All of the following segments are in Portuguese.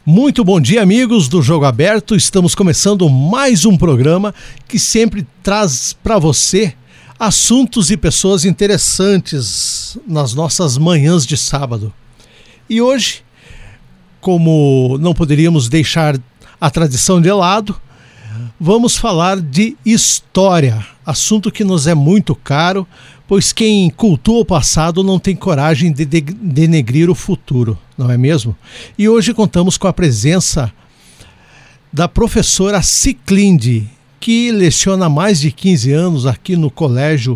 Muito bom dia, amigos do Jogo Aberto. Estamos começando mais um programa que sempre traz para você assuntos e pessoas interessantes nas nossas manhãs de sábado. E hoje, como não poderíamos deixar a tradição de lado, vamos falar de história, assunto que nos é muito caro, pois quem cultua o passado não tem coragem de denegrir o futuro, não é mesmo? E hoje contamos com a presença da professora Ciclinde, que leciona há mais de 15 anos aqui no Colégio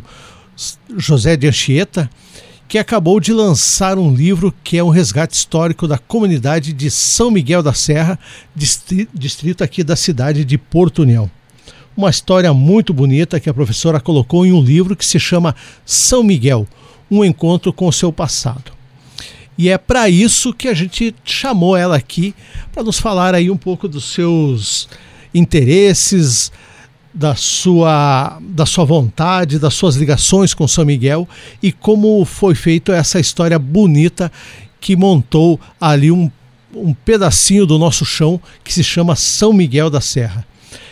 José de Anchieta, que acabou de lançar um livro que é um resgate histórico da comunidade de São Miguel da Serra, distrito aqui da cidade de Porto União. Uma história muito bonita que a professora colocou em um livro que se chama São Miguel, um encontro com o seu passado. E é para isso que a gente chamou ela aqui, para nos falar aí um pouco dos seus interesses, da sua vontade, das suas ligações com São Miguel e como foi feita essa história bonita que montou ali um pedacinho do nosso chão que se chama São Miguel da Serra.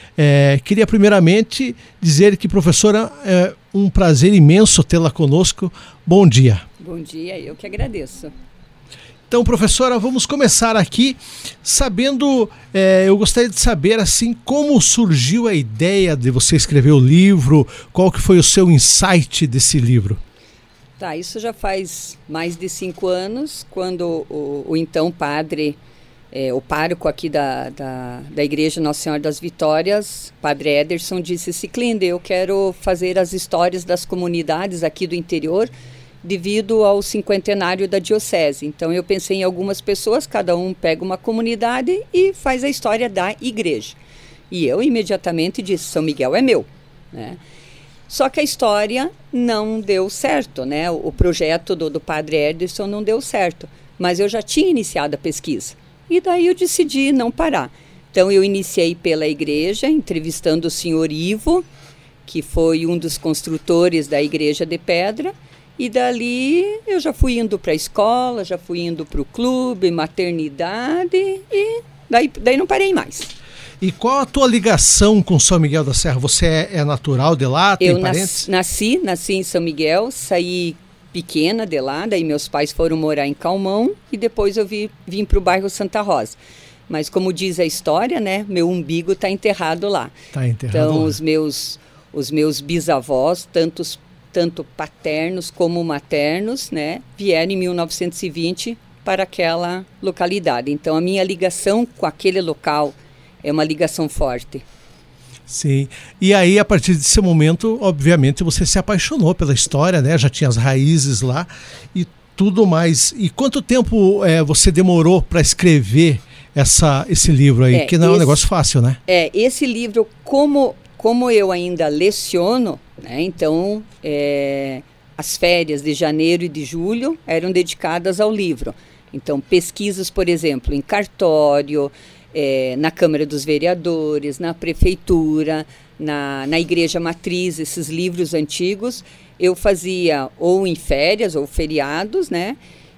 Queria primeiramente dizer que, professora, é um prazer imenso tê-la conosco. Bom dia. Bom dia, eu que agradeço. Então, professora, vamos começar aqui sabendo, eu gostaria de saber assim, como surgiu a ideia de você escrever o livro, qual que foi o seu insight desse livro? Tá, isso já faz mais de 5 anos, quando o então padre, o pároco aqui da Igreja Nossa Senhora das Vitórias, Padre Ederson, disse: Ciclinde, eu quero fazer as histórias das comunidades aqui do interior devido ao 50º da diocese. Então eu pensei em algumas pessoas, cada um pega uma comunidade e faz a história da igreja. E eu imediatamente disse: São Miguel é meu, né? Só que a história não deu certo, né? O projeto do Padre Ederson não deu certo, mas eu já tinha iniciado a pesquisa. E daí eu decidi não parar. Então eu iniciei pela igreja, entrevistando o senhor Ivo, que foi um dos construtores da Igreja de Pedra, e dali eu já fui indo para a escola, já fui indo para o clube, maternidade, e daí não parei mais. E qual a tua ligação com São Miguel da Serra? Você é natural de lá, tem parentes? Nasci em São Miguel, saí pequena de lá, daí meus pais foram morar em Calmão e depois eu vim para o bairro Santa Rosa. Mas como diz a história, né, meu umbigo está enterrado lá. Está enterrado então lá. Os meus bisavós, tanto paternos como maternos, né, vieram em 1920 para aquela localidade. Então a minha ligação com aquele local é uma ligação forte. Sim, e aí a partir desse momento, obviamente, você se apaixonou pela história, né? Já tinha as raízes lá e tudo mais. E quanto tempo você demorou para escrever esse livro aí? Que não é um negócio fácil, né? Esse livro, como eu ainda leciono, né? Então as férias de janeiro e de julho eram dedicadas ao livro. Então pesquisas, por exemplo, em cartório, na Câmara dos Vereadores, na Prefeitura, na Igreja Matriz, esses livros antigos, eu fazia ou em férias ou feriados, né?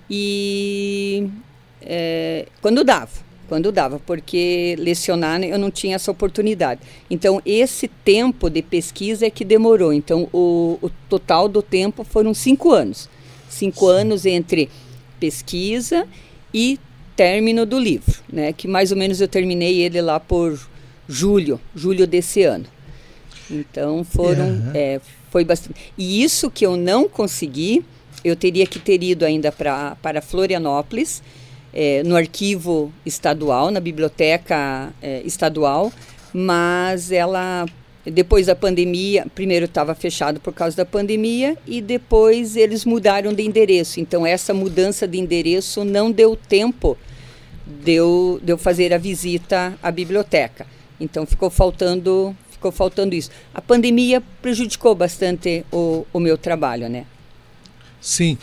E quando dava, porque lecionar eu não tinha essa oportunidade. Então, esse tempo de pesquisa é que demorou. Então, o total do tempo foram 5 anos. 5 anos entre pesquisa e término do livro, né? Que mais ou menos eu terminei ele lá por julho desse ano. Então foi bastante. E isso que eu não consegui, eu teria que ter ido ainda para Florianópolis, no arquivo estadual, na biblioteca estadual, mas depois da pandemia, primeiro estava fechado por causa da pandemia e depois eles mudaram de endereço. Então essa mudança de endereço não deu tempo de eu fazer a visita à biblioteca. Então ficou faltando isso. A pandemia prejudicou bastante o meu trabalho, né? Sim,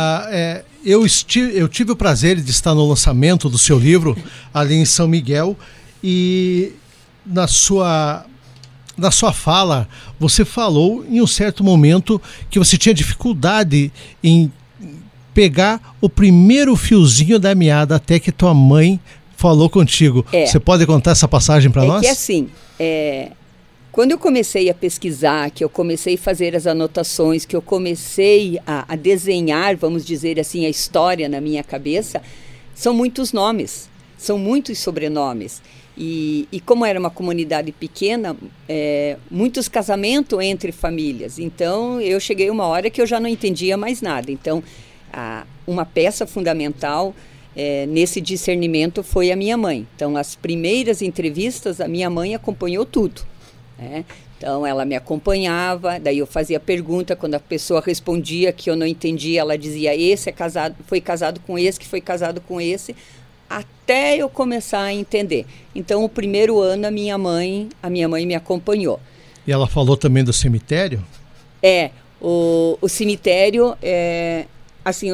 eu tive o prazer de estar no lançamento do seu livro ali em São Miguel e na sua fala você falou em um certo momento que você tinha dificuldade em pegar o primeiro fiozinho da meada até que tua mãe falou contigo. Você pode contar essa passagem para nós? Que assim, quando eu comecei a pesquisar, que eu comecei a fazer as anotações, que eu comecei a desenhar, vamos dizer assim, a história na minha cabeça, são muitos nomes, são muitos sobrenomes. E como era uma comunidade pequena, muitos casamentos entre famílias. Então, eu cheguei uma hora que eu já não entendia mais nada. Então, uma peça fundamental nesse discernimento foi a minha mãe. Então, as primeiras entrevistas, a minha mãe acompanhou tudo. Então, ela me acompanhava, daí eu fazia pergunta, quando a pessoa respondia que eu não entendia, ela dizia, esse foi casado com esse, que foi casado com esse, até eu começar a entender. Então, o primeiro ano, a minha mãe me acompanhou. E ela falou também do cemitério? O cemitério, assim,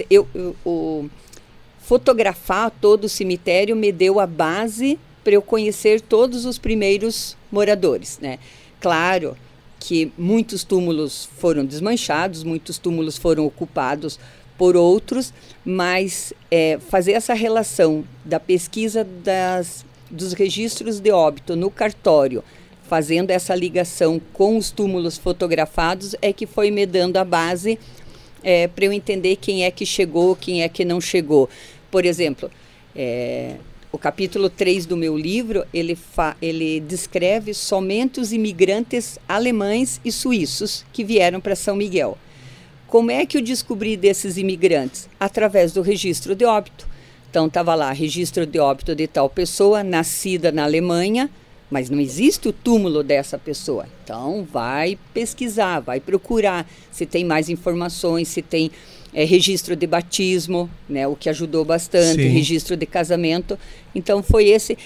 fotografar todo o cemitério me deu a base para eu conhecer todos os primeiros moradores, né? Claro que muitos túmulos foram desmanchados, muitos túmulos foram ocupados por outros, mas fazer essa relação da pesquisa dos registros de óbito no cartório, fazendo essa ligação com os túmulos fotografados, é que foi me dando a base para eu entender quem é que chegou, quem é que não chegou. Por exemplo, o capítulo 3 do meu livro, ele descreve somente os imigrantes alemães e suíços que vieram para São Miguel. Como é que eu descobri desses imigrantes? Através do registro de óbito. Então, estava lá, registro de óbito de tal pessoa, nascida na Alemanha, mas não existe o túmulo dessa pessoa. Então, vai pesquisar, vai procurar se tem mais informações, se tem registro de batismo, né, o que ajudou bastante, Sim. Registro de casamento. Então, foi esse...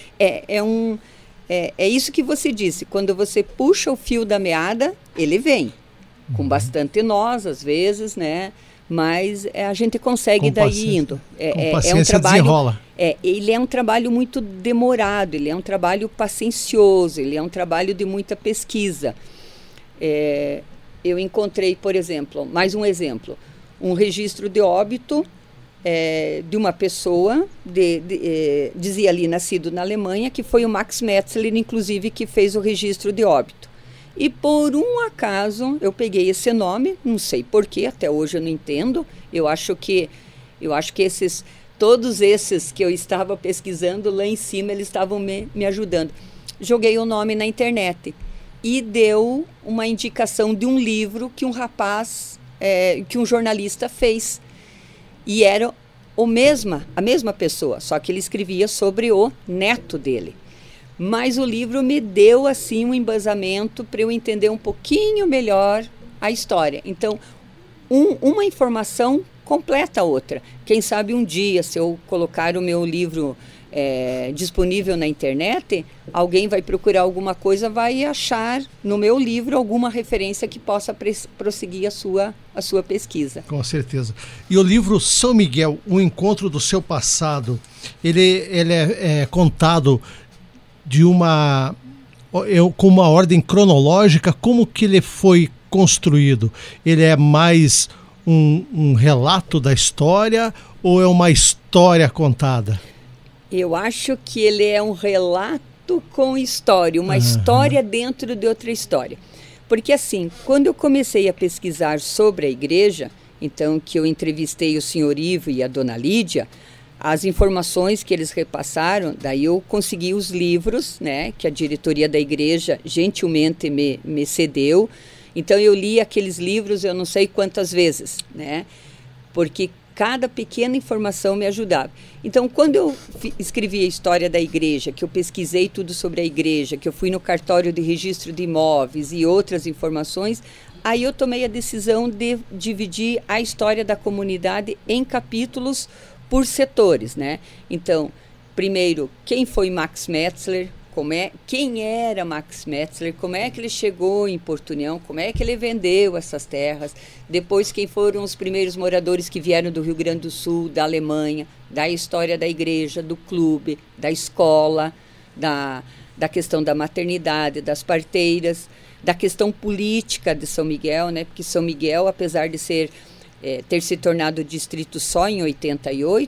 É isso que você disse, quando você puxa o fio da meada, ele vem. Com bastante nós, às vezes, né? Mas a gente consegue daí indo. Com um trabalho, desenrola. Ele é um trabalho muito demorado, ele é um trabalho paciencioso, ele é um trabalho de muita pesquisa. Eu encontrei, por exemplo, mais um exemplo, um registro de óbito de uma pessoa, dizia ali, nascido na Alemanha, que foi o Max Metzler, inclusive, que fez o registro de óbito. E por um acaso eu peguei esse nome, não sei porquê, até hoje eu não entendo. Eu acho que todos esses que eu estava pesquisando lá em cima, eles estavam me ajudando. Joguei o nome na internet e deu uma indicação de um livro que um rapaz, que um jornalista fez. E era a mesma pessoa, só que ele escrevia sobre o neto dele. Mas o livro me deu, assim, um embasamento para eu entender um pouquinho melhor a história. Então, uma informação completa a outra. Quem sabe um dia, se eu colocar o meu livro disponível na internet, alguém vai procurar alguma coisa, vai achar no meu livro alguma referência que possa prosseguir a sua pesquisa. Com certeza. E o livro São Miguel, um encontro do seu passado, ele é contado com uma ordem cronológica. Como que ele foi construído? Ele é mais um relato da história ou é uma história contada? Eu acho que ele é um relato com história, uma história dentro de outra história. Porque assim, quando eu comecei a pesquisar sobre a igreja, então que eu entrevistei o senhor Ivo e a dona Lídia, as informações que eles repassaram, daí eu consegui os livros, né, que a diretoria da igreja gentilmente me cedeu. Então eu li aqueles livros eu não sei quantas vezes, né, porque cada pequena informação me ajudava. Então, quando eu escrevi a história da igreja, que eu pesquisei tudo sobre a igreja, que eu fui no cartório de registro de imóveis e outras informações, aí eu tomei a decisão de dividir a história da comunidade em capítulos por setores, né? Então, primeiro, quem foi Max Metzler? Quem era Max Metzler? Como é que ele chegou em Porto União? Como é que ele vendeu essas terras? Depois, quem foram os primeiros moradores que vieram do Rio Grande do Sul, da Alemanha, da história da igreja, do clube, da escola, da questão da maternidade, das parteiras, da questão política de São Miguel, né? Porque São Miguel, apesar de ter se tornado distrito só em 88,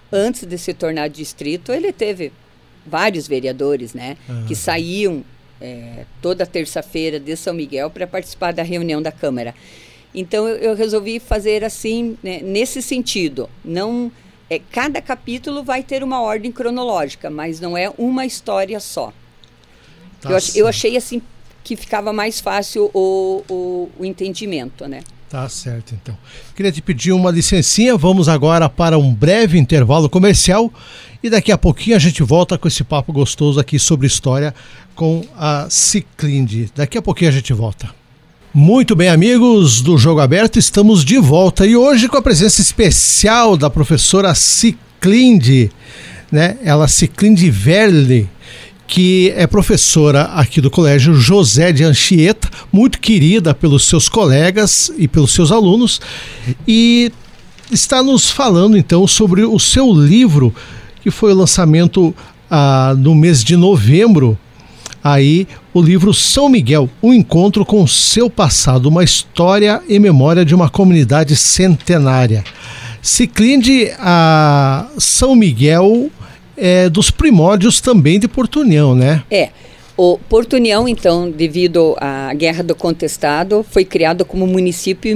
antes de se tornar distrito, ele teve vários vereadores, né, que saíam toda terça-feira de São Miguel para participar da reunião da Câmara. Então eu resolvi fazer assim, né, nesse sentido. Não, cada capítulo vai ter uma ordem cronológica, mas não é uma história só. Tá, eu achei assim que ficava mais fácil o entendimento, né? Tá certo, então. Queria te pedir uma licencinha, vamos agora para um breve intervalo comercial e daqui a pouquinho a gente volta com esse papo gostoso aqui sobre história com a Ciclinde. Daqui a pouquinho a gente volta. Muito bem, amigos do Jogo Aberto, estamos de volta e hoje com a presença especial da professora Ciclinde, né? Ela, Ciclinde Verle, que é professora aqui do Colégio José de Anchieta, muito querida pelos seus colegas e pelos seus alunos, e está nos falando então sobre o seu livro, que foi o lançamento no mês de novembro, aí o livro São Miguel, um encontro com o seu passado, uma história e memória de uma comunidade centenária. Ciclinde, a São Miguel dos primórdios também de Porto União, né? O Porto União, então, devido à Guerra do Contestado, foi criado como município em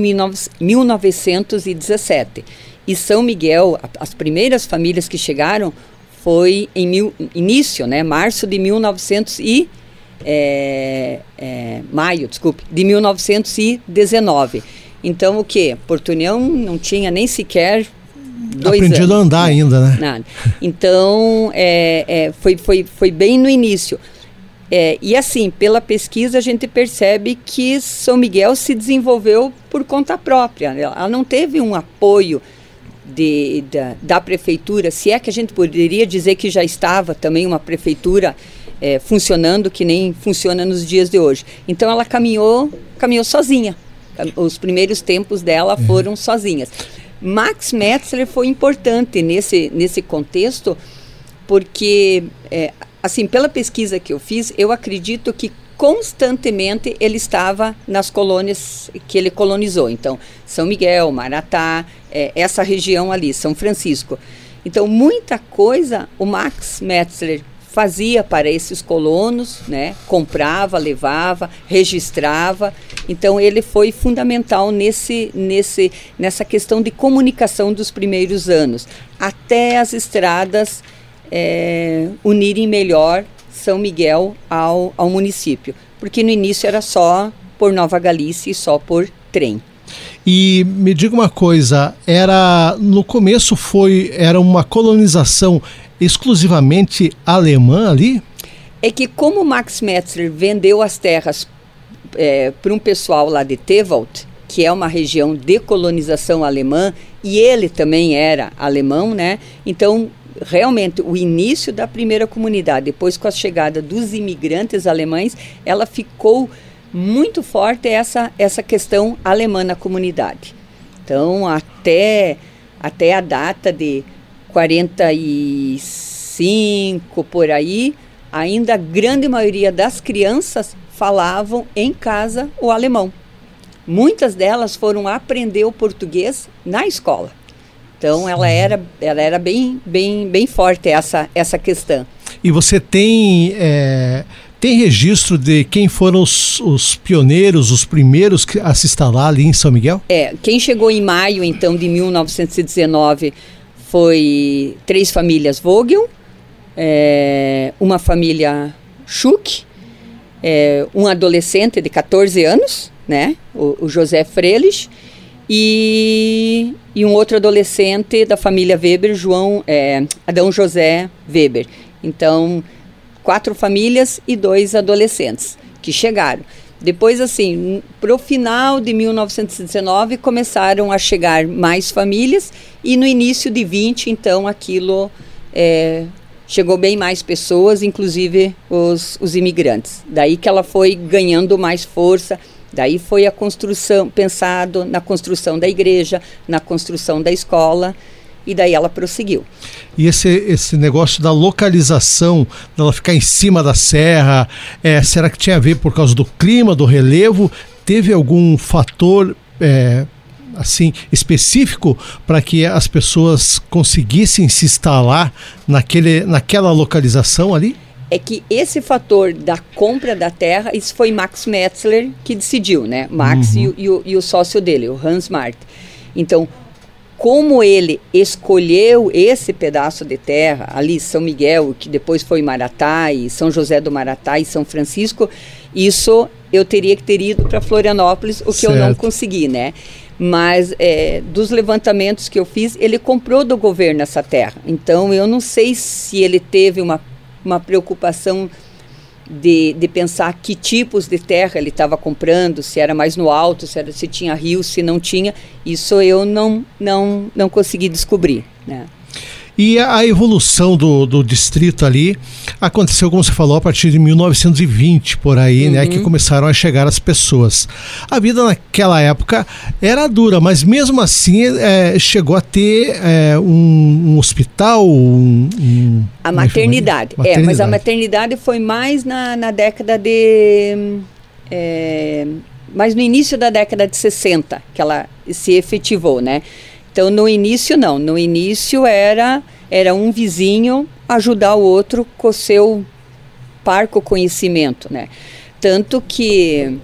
1917. E São Miguel, as primeiras famílias que chegaram foi em março de 1919. Então, o quê? Porto União não tinha nem sequer 2 anos. Aprendido a andar ainda, né? Nada. Então, foi bem no início. E assim, pela pesquisa, a gente percebe que São Miguel se desenvolveu por conta própria. Ela não teve um apoio da prefeitura, se é que a gente poderia dizer que já estava também uma prefeitura funcionando, que nem funciona nos dias de hoje. Então, ela caminhou sozinha. Os primeiros tempos dela foram sozinhas. Max Metzler foi importante nesse contexto, porque, assim, pela pesquisa que eu fiz, eu acredito que constantemente ele estava nas colônias que ele colonizou. Então, São Miguel, Maratá, essa região ali, São Francisco. Então, muita coisa o Max Metzler fazia para esses colonos, né? Comprava, levava, registrava. Então, ele foi fundamental nessa questão de comunicação dos primeiros anos, até as estradas unirem melhor São Miguel ao município, porque no início era só por Nova Galícia e só por trem. E me diga uma coisa, no começo era uma colonização exclusivamente alemã ali? É que como Max Metzler vendeu as terras para um pessoal lá de Tewald, que é uma região de colonização alemã, e ele também era alemão, né? Então, realmente, o início da primeira comunidade, depois com a chegada dos imigrantes alemães, ela ficou muito forte essa questão alemã na comunidade. Então, até a data de 45, por aí, ainda a grande maioria das crianças falavam em casa o alemão. Muitas delas foram aprender o português na escola. Então, ela era bem forte essa questão. E você tem registro de quem foram os pioneiros, os primeiros a se instalar ali em São Miguel? Quem chegou em maio, então, de 1919 foi 3 famílias Vogel, uma família Schuck, um adolescente de 14 anos, né, o José Frelich, e um outro adolescente da família Weber, Adão José Weber. Então, 4 famílias e 2 adolescentes que chegaram. Depois, assim, para o final de 1919, começaram a chegar mais famílias e no início de 20, então, aquilo chegou bem mais pessoas, inclusive os imigrantes. Daí que ela foi ganhando mais força. Daí foi a construção, pensado na construção da igreja, na construção da escola, e daí ela prosseguiu. E esse negócio da localização, dela ficar em cima da serra, será que tinha a ver por causa do clima, do relevo? Teve algum fator assim específico para que as pessoas conseguissem se instalar naquela localização ali? É que esse fator da compra da terra, isso foi Max Metzler que decidiu, né? Max e o sócio dele, o Hans Mark. Então, como ele escolheu esse pedaço de terra, ali São Miguel, que depois foi Maratá, e São José do Maratá e São Francisco, isso eu teria que ter ido para Florianópolis, o que eu não consegui, né? Mas dos levantamentos que eu fiz, ele comprou do governo essa terra. Então, eu não sei se ele teve uma preocupação de pensar que tipos de terra ele estava comprando, se era mais no alto, se tinha rio, se não tinha. Isso eu não consegui descobrir, né? E a evolução do distrito ali aconteceu, como você falou, a partir de 1920, por aí, né, que começaram a chegar as pessoas. A vida naquela época era dura, mas mesmo assim chegou a ter um hospital, a maternidade. Mas a maternidade foi mais na década de... mais no início da década de 60 que ela se efetivou, né? Então, no início, não. No início era um vizinho ajudar o outro com o seu parco conhecimento, né? Tanto que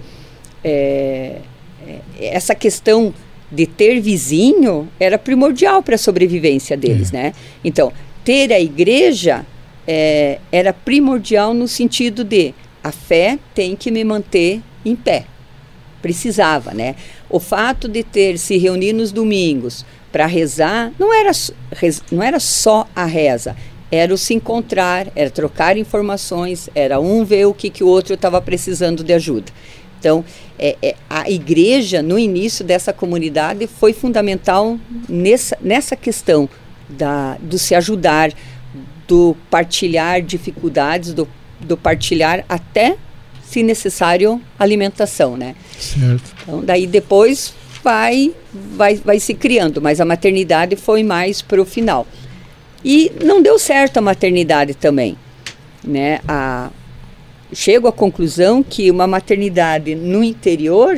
essa questão de ter vizinho era primordial para a sobrevivência deles, né? Então, ter a igreja era primordial no sentido de a fé tem que me manter em pé. Precisava, né? O fato de ter se reunir nos domingos para rezar, não era só a reza, era o se encontrar, era trocar informações, era um ver o que o outro estava precisando de ajuda. Então, a igreja, no início dessa comunidade, foi fundamental nessa questão do se ajudar, do partilhar dificuldades, do partilhar até, se necessário, alimentação, né? Certo. Então, daí depois vai se criando, mas a maternidade foi mais para o final. E não deu certo a maternidade também, né? Chego à conclusão que uma maternidade no interior,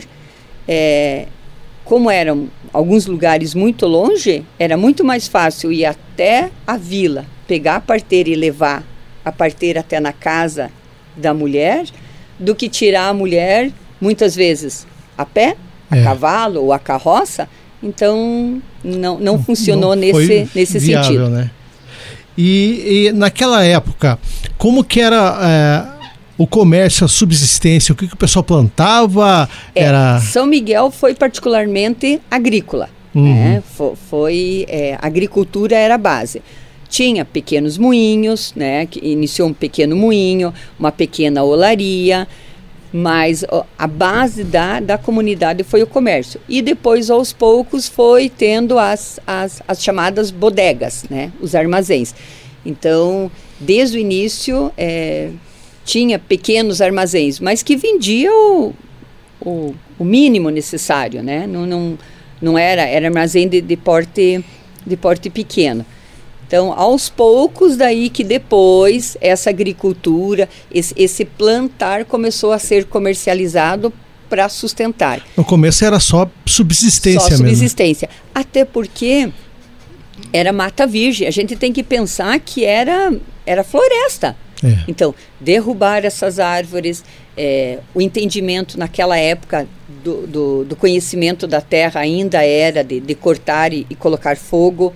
como eram alguns lugares muito longe, era muito mais fácil ir até a vila, pegar a parteira e levar a parteira até na casa da mulher, do que tirar a mulher, muitas vezes, a pé, a cavalo ou a carroça. Então, não funcionou nesse viável, sentido. Né? E naquela época, como que era o comércio, a subsistência? O que o pessoal plantava? São Miguel foi particularmente agrícola. Né? A agricultura era a base. Tinha pequenos moinhos, né, que iniciou um pequeno moinho, uma pequena olaria, mas a base da comunidade foi o comércio. E depois, aos poucos, foi tendo as chamadas bodegas, né, os armazéns. Então, desde o início, tinha pequenos armazéns, mas que vendiam o mínimo necessário, né? Não era armazém de porte pequeno. Então, aos poucos, daí que depois essa agricultura, esse plantar começou a ser comercializado para sustentar. No começo era só subsistência mesmo. Só subsistência. Até porque era mata virgem. A gente tem que pensar que era floresta. Então, derrubar essas árvores, o entendimento naquela época do conhecimento da terra ainda era de cortar e colocar fogo.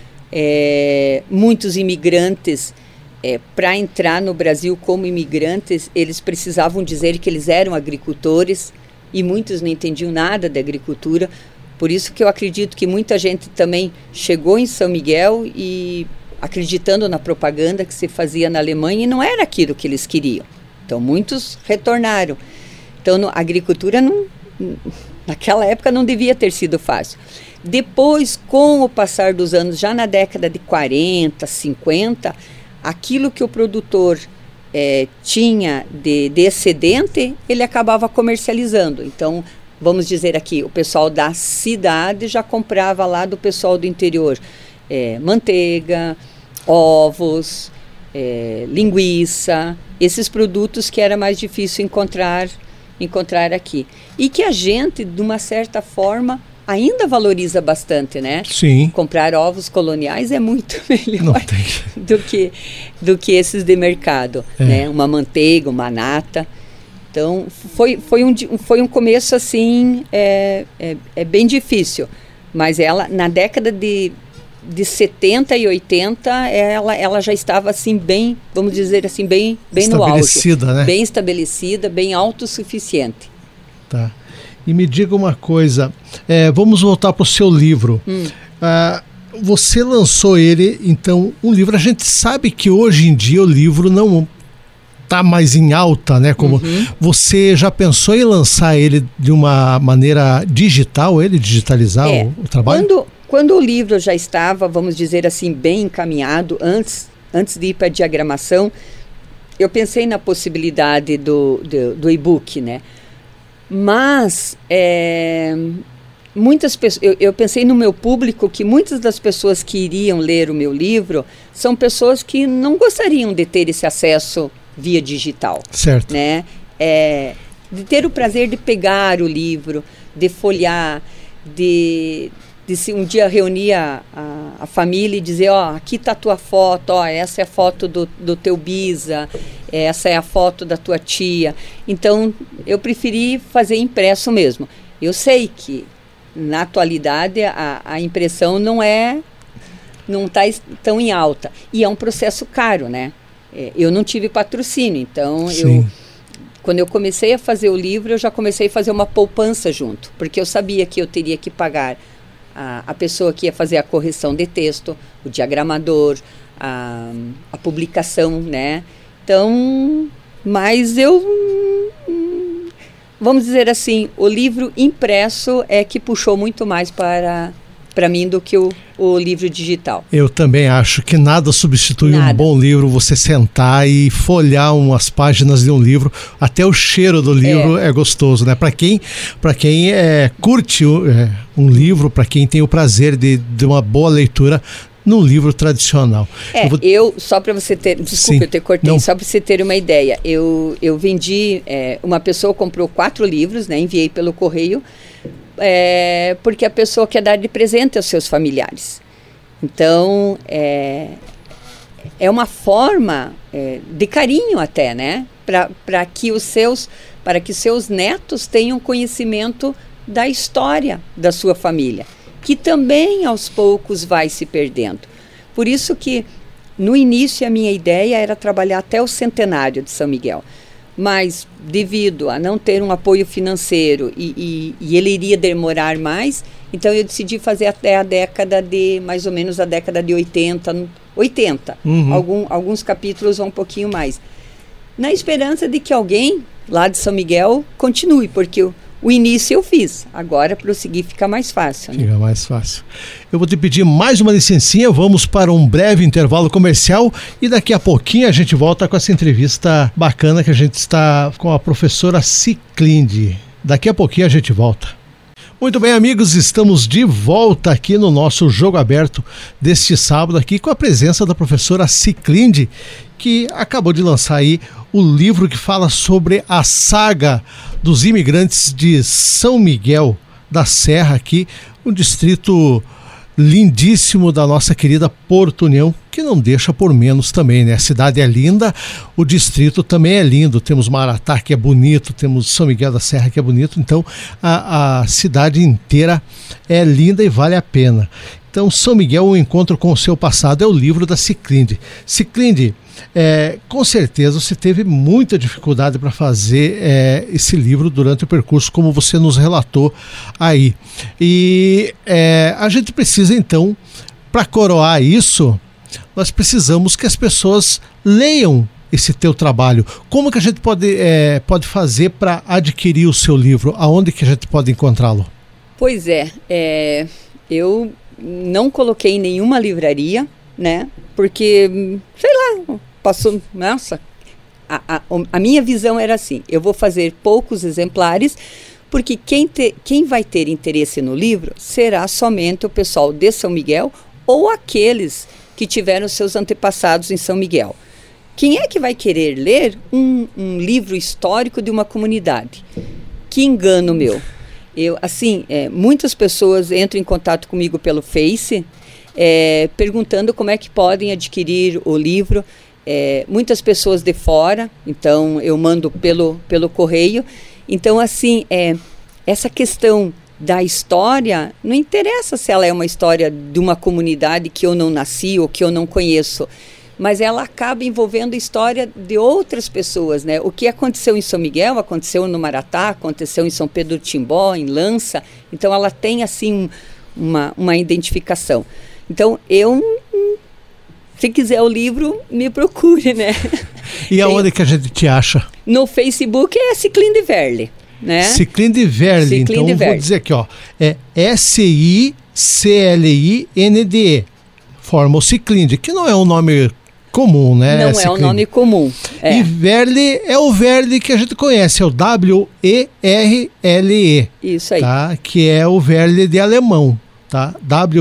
Muitos imigrantes, para entrar no Brasil como imigrantes, eles precisavam dizer que eles eram agricultores, e muitos não entendiam nada de agricultura. Por isso que eu acredito que muita gente também chegou em São Miguel e acreditando na propaganda que se fazia na Alemanha, e não era aquilo que eles queriam. Então muitos retornaram. Então a agricultura naquela época não devia ter sido fácil. Depois, com o passar dos anos, já na década de 40, 50, aquilo que o produtor tinha de excedente, ele acabava comercializando. Então, vamos dizer aqui, o pessoal da cidade já comprava lá do pessoal do interior manteiga, ovos, linguiça, esses produtos que era mais difícil encontrar aqui. E que a gente, de uma certa forma, ainda valoriza bastante, né? Sim. Comprar ovos coloniais é muito melhor Não tem. do que esses de mercado, né? Uma manteiga, uma nata. Então, foi um começo, assim, bem difícil. Mas ela, na década de 70 e 80, ela já estava, assim, bem, vamos dizer assim, bem no auge. Estabelecida, né? Bem estabelecida, bem autossuficiente. Tá. E me diga uma coisa, vamos voltar para o seu livro. Você lançou ele, então, um livro. A gente sabe que hoje em dia o livro não está mais em alta, né? Como você já pensou em lançar ele de uma maneira digital, digitalizar o trabalho? Quando o livro já estava, vamos dizer assim, bem encaminhado, antes de ir para a diagramação, eu pensei na possibilidade do e-book, né? Mas muitas pessoas, eu pensei no meu público, que muitas das pessoas que iriam ler o meu livro são pessoas que não gostariam de ter esse acesso via digital. Certo. Né? De ter o prazer de pegar o livro, de folhear, de se um dia reunir a família e dizer, aqui está a tua foto, essa é a foto do teu bisa, essa é a foto da tua tia. Então, eu preferi fazer impresso mesmo. Eu sei que, na atualidade, a impressão não está tão em alta. E é um processo caro, né? Eu não tive patrocínio, então quando eu comecei a fazer o livro, eu já comecei a fazer uma poupança junto, porque eu sabia que eu teria que pagar a pessoa que ia fazer a correção de texto, o diagramador, a publicação, né? Então, mas vamos dizer assim, o livro impresso é que puxou muito mais para mim do que o livro digital. Eu também acho que nada substitui um bom livro, você sentar e folhear umas páginas de um livro, até o cheiro do livro é gostoso, né? Para quem curte um livro, para quem tem o prazer de uma boa leitura num livro tradicional. Só para você ter, desculpa eu ter cortei, não. Só para você ter uma ideia, eu vendi, uma pessoa comprou 4 livros, né? Enviei pelo correio, porque a pessoa quer dar de presente aos seus familiares. Então, é uma forma de carinho até, né? Para que seus netos tenham conhecimento da história da sua família, que também aos poucos vai se perdendo. Por isso que, no início, a minha ideia era trabalhar até o centenário de São Miguel. Mas, devido a não ter um apoio financeiro e ele iria demorar mais, então eu decidi fazer até mais ou menos a década de 80. Alguns capítulos vão um pouquinho mais. Na esperança de que alguém lá de São Miguel continue, porque o início eu fiz, agora prosseguir fica mais fácil. Né? Fica mais fácil. Eu vou te pedir mais uma licencinha, vamos para um breve intervalo comercial e daqui a pouquinho a gente volta com essa entrevista bacana que a gente está com a professora Ciclinde. Daqui a pouquinho a gente volta. Muito bem, amigos, estamos de volta aqui no nosso Jogo Aberto deste sábado aqui com a presença da professora Ciclinde, que acabou de lançar aí o livro que fala sobre a saga dos imigrantes de São Miguel da Serra aqui, um distrito lindíssimo da nossa querida Porto União, que não deixa por menos também, né? A cidade é linda, o distrito também é lindo, temos Maratá que é bonito, temos São Miguel da Serra que é bonito, então a cidade inteira é linda e vale a pena. Então, São Miguel, o encontro com o seu passado, é o livro da Ciclinde. Ciclinde, com certeza você teve muita dificuldade para fazer esse livro durante o percurso, como você nos relatou aí. E a gente precisa, então, para coroar isso, nós precisamos que as pessoas leiam esse teu trabalho. Como que a gente pode fazer para adquirir o seu livro? Aonde que a gente pode encontrá-lo? Pois eu não coloquei em nenhuma livraria, né? Porque, sei lá, passou... Nossa, a minha visão era assim, eu vou fazer poucos exemplares, porque quem vai ter interesse no livro será somente o pessoal de São Miguel ou aqueles que tiveram seus antepassados em São Miguel. Quem é que vai querer ler um livro histórico de uma comunidade? Que engano meu! Muitas pessoas entram em contato comigo pelo Face, perguntando como é que podem adquirir o livro. Muitas pessoas de fora, então eu mando pelo correio. Então, assim, essa questão da história, não interessa se ela é uma história de uma comunidade que eu não nasci ou que eu não conheço, mas ela acaba envolvendo a história de outras pessoas, né? O que aconteceu em São Miguel, aconteceu no Maratá, aconteceu em São Pedro do Timbó, em Lança, então ela tem, assim, uma identificação. Então, se quiser o livro, me procure, né? E aonde que a gente te acha? No Facebook é Ciclinde Verle, né? Ciclinde Verle, então vou dizer aqui, ó, é SICLINDE, forma o Ciclinde, que não é um nome comum, né? Não é um nome comum. E Verle é o Verle que a gente conhece, é o WERLE. Isso aí. Tá? Que é o Verle de alemão, tá?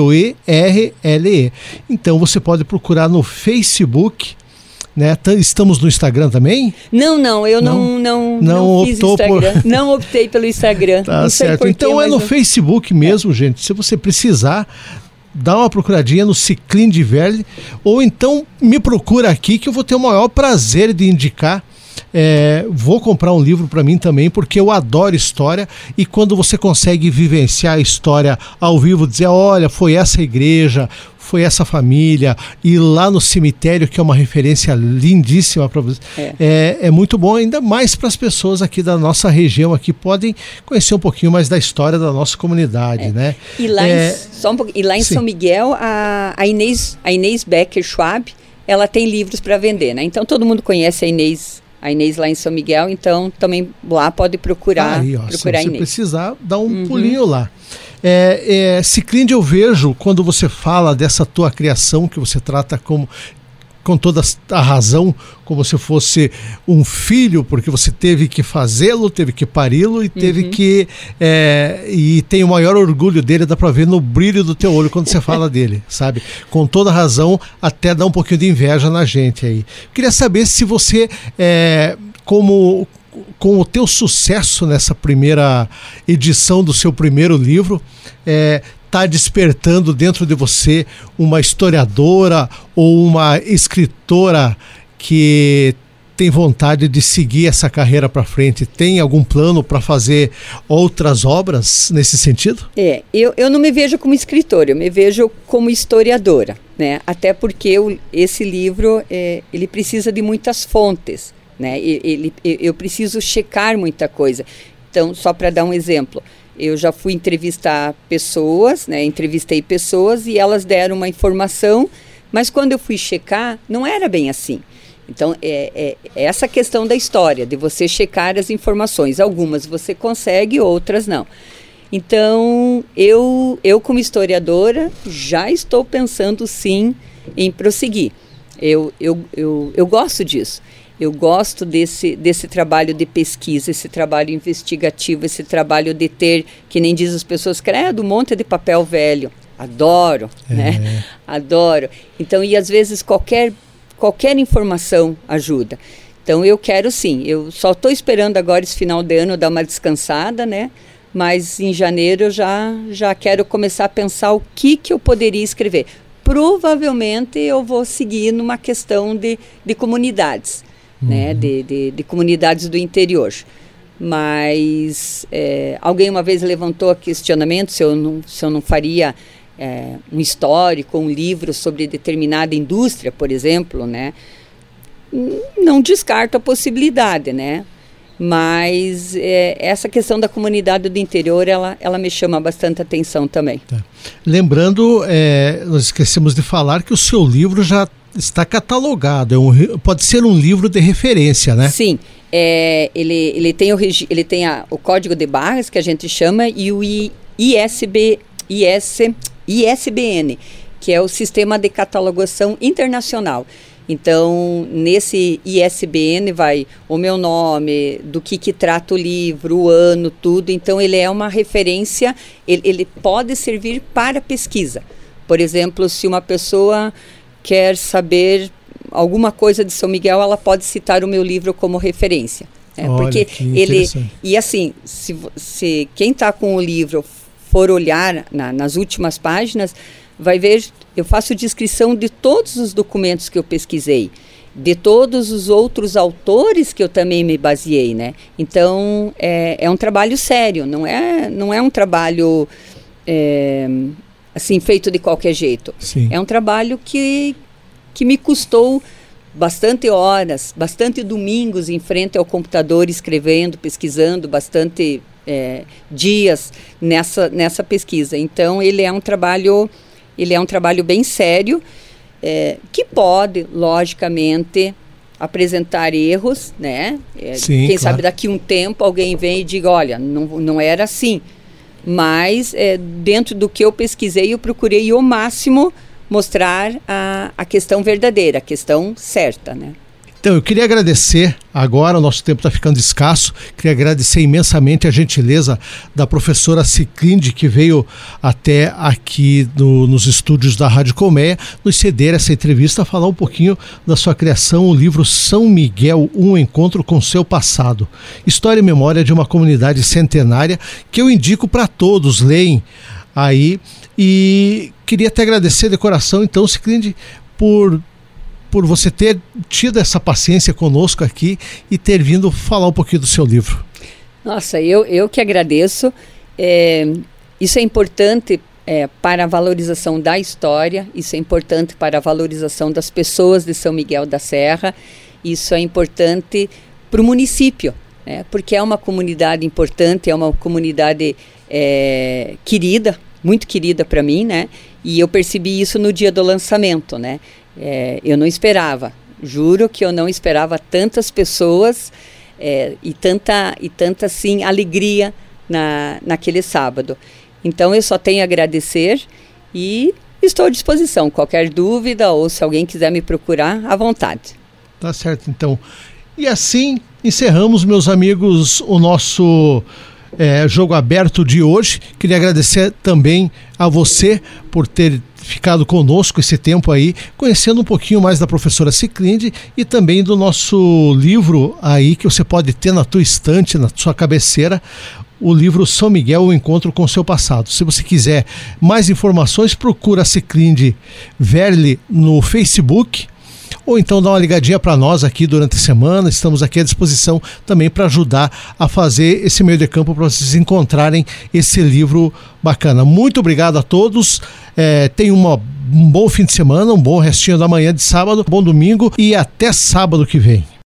WERLE. Então você pode procurar no Facebook, né? Estamos no Instagram também? Não, eu não fiz Instagram. Não optei pelo Instagram. Tá certo. Então é no Facebook mesmo, gente. Se você precisar, dá uma procuradinha no Ciclinde Verle, ou então me procura aqui que eu vou ter o maior prazer de indicar. Vou comprar um livro para mim também, porque eu adoro história, e quando você consegue vivenciar a história ao vivo, dizer, olha, foi essa igreja, foi essa família, e lá no cemitério, que é uma referência lindíssima para você, é muito bom, ainda mais para as pessoas aqui da nossa região, aqui podem conhecer um pouquinho mais da história da nossa comunidade, né? E lá, em São Miguel, a Inês Becker Schwab, ela tem livros para vender, né? Então todo mundo conhece a Inês lá em São Miguel, então também lá pode procurar, se Inês. Se precisar, dá um pulinho lá. Ciclinde, eu vejo, quando você fala dessa tua criação, que você trata com toda a razão, como se fosse um filho, porque você teve que fazê-lo, teve que pari-lo e teve que... e tem o maior orgulho dele, dá pra ver no brilho do teu olho quando você fala dele, sabe? Com toda a razão, até dá um pouquinho de inveja na gente aí. Queria saber se você, com o teu sucesso nessa primeira edição do seu primeiro livro, está despertando dentro de você uma historiadora ou uma escritora que tem vontade de seguir essa carreira para frente? Tem algum plano para fazer outras obras nesse sentido? Eu não me vejo como escritora, eu me vejo como historiadora, né? Até porque esse livro ele precisa de muitas fontes, né? Eu preciso checar muita coisa. Então, só para dar um exemplo, eu já fui entrevistar pessoas, né? Entrevistei pessoas e elas deram uma informação, mas quando eu fui checar, não era bem assim. Então, essa questão da história, de você checar as informações. Algumas você consegue, outras não. Então, eu como historiadora, já estou pensando, sim, em prosseguir. Eu gosto disso. Eu gosto desse trabalho de pesquisa, esse trabalho investigativo, esse trabalho de ter, que nem diz as pessoas, credo, um monte de papel velho. Adoro, né? Adoro. Então, e às vezes qualquer informação ajuda. Então, eu quero sim. Eu só estou esperando agora esse final de ano dar uma descansada, né? Mas em janeiro eu já quero começar a pensar o que eu poderia escrever. Provavelmente eu vou seguir numa questão de comunidades. Né, de comunidades do interior. Mas alguém uma vez levantou o questionamento se eu não faria um histórico, um livro sobre determinada indústria, por exemplo, né? Não descarto a possibilidade, né? Mas essa questão da comunidade do interior, ela me chama bastante atenção também. Tá. Lembrando, nós esquecemos de falar que o seu livro já está catalogado, pode ser um livro de referência, né? Sim, ele tem o código de barras, que a gente chama, e o ISBN, que é o Sistema de Catalogação Internacional. Então, nesse ISBN vai o meu nome, do que trata o livro, o ano, tudo. Então, ele é uma referência, ele pode servir para pesquisa. Por exemplo, se uma pessoa quer saber alguma coisa de São Miguel, ela pode citar o meu livro como referência. Porque ele... E assim, se quem está com o livro for olhar nas últimas páginas, vai ver, eu faço descrição de todos os documentos que eu pesquisei, de todos os outros autores que eu também me baseei, né? Então, é um trabalho sério, não é um trabalho assim, feito de qualquer jeito. Sim. É um trabalho que me custou bastante horas, bastante domingos em frente ao computador, escrevendo, pesquisando, bastante dias nessa pesquisa. Então, ele é um trabalho bem sério, que pode, logicamente, apresentar erros, né? Sim, quem claro. sabe daqui a um tempo alguém vem e diga, olha, não era assim. Mas, dentro do que eu pesquisei, eu procurei ao máximo mostrar a questão verdadeira, a questão certa, né? Então, eu queria agradecer, agora o nosso tempo está ficando escasso, queria agradecer imensamente a gentileza da professora Ciclinde, que veio até aqui nos estúdios da Rádio Colmeia, nos ceder essa entrevista, falar um pouquinho da sua criação, o livro São Miguel, um encontro com seu passado. História e memória de uma comunidade centenária, que eu indico para todos, leem aí. E queria até agradecer de coração, então, Ciclinde, por você ter tido essa paciência conosco aqui e ter vindo falar um pouquinho do seu livro. Nossa, eu que agradeço. Isso é importante para a valorização da história, isso é importante para a valorização das pessoas de São Miguel da Serra, isso é importante para o município, né? Porque é uma comunidade importante, é uma comunidade querida, muito querida para mim, né? E eu percebi isso no dia do lançamento, né? Eu não esperava, juro que eu não esperava tantas pessoas e tanta assim, alegria naquele sábado. Então eu só tenho a agradecer e estou à disposição. Qualquer dúvida ou se alguém quiser me procurar, à vontade. Tá certo, então. E assim encerramos, meus amigos, o nosso Jogo Aberto de hoje. Queria agradecer também a você por ter ficado conosco esse tempo aí, conhecendo um pouquinho mais da professora Ciclinde e também do nosso livro aí que você pode ter na tua estante, na sua cabeceira, o livro São Miguel, o encontro com seu passado. Se você quiser mais informações, procura a Ciclinde Verli no Facebook, ou então dá uma ligadinha para nós aqui durante a semana. Estamos aqui à disposição também para ajudar a fazer esse meio de campo para vocês encontrarem esse livro bacana. Muito obrigado a todos, tenham um bom fim de semana, um bom restinho da manhã de sábado, bom domingo e até sábado que vem.